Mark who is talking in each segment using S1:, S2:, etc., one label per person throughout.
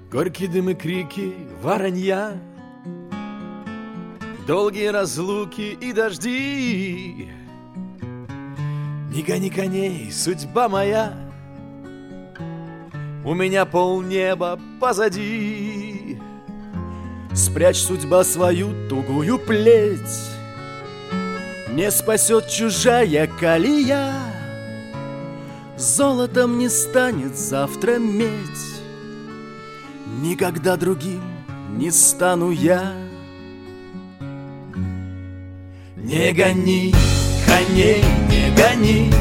S1: Горький дым и крики воронья, долгие разлуки и дожди. Не гони коней, судьба моя, у меня полнеба позади. Спрячь, судьба, свою тугую плеть, не спасет чужая колея. Золотом не станет завтра медь, никогда другим не стану я. Не гони коней, не гони,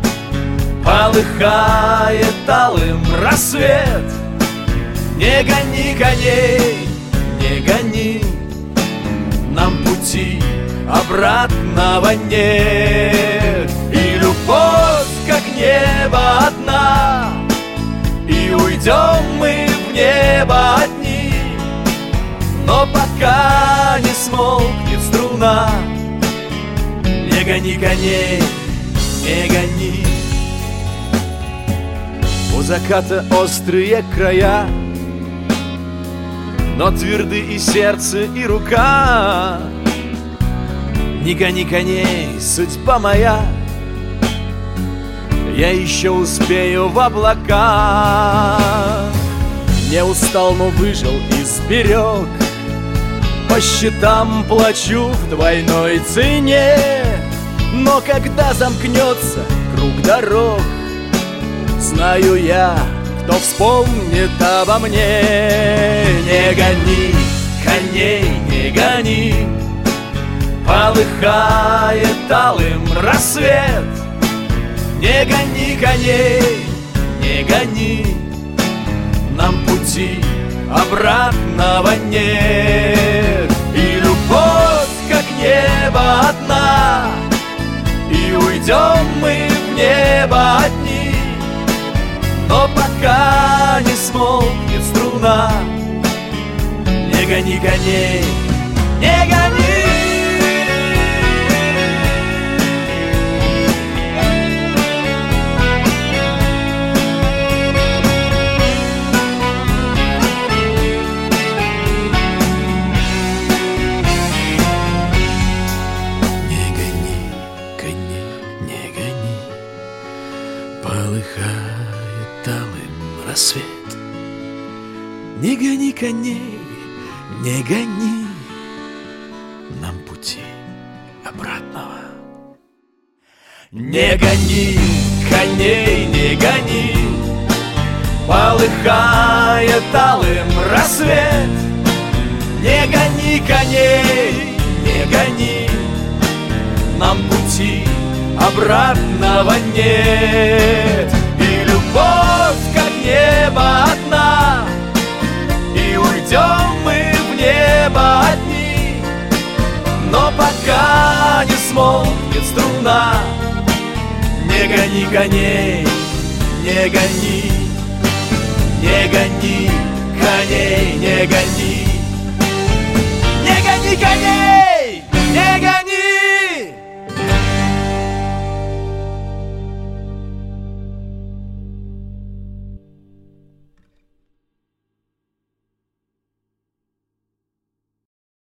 S1: полыхает алым рассвет. Не гони коней, не гони, нам пути обратного нет. И любовь, как небо, одна, и уйдем мы в небо одни. Но пока не смолкнет струна, не гони коней, не гони. У заката острые края, но тверды и сердце, и рука. Не гони коней, судьба моя, я еще успею в облака. Не устал, но выжил и сберег, по счетам плачу в двойной цене. Но когда замкнется круг дорог, знаю я, кто вспомнит обо мне. Не гони коней, не гони, полыхает алым рассвет. Не гони коней, не гони, нам пути обратного нет. И любовь, как небо, одна, и уйдем мы в небо одни. Но пока не смолкнет струна, не гони коней, не гони. Полыхает алым рассвет. Не гони коней, не гони, нам пути обратного. Не гони коней, не гони, полыхает алым рассвет. Не гони коней, не гони, нам пути обратного нет. И любовь, как небо, одна, и уйдем мы в небо одни. Но пока не смолкнет струна, не гони коней, не гони, не гони коней, не гони, не гони коней, не гони.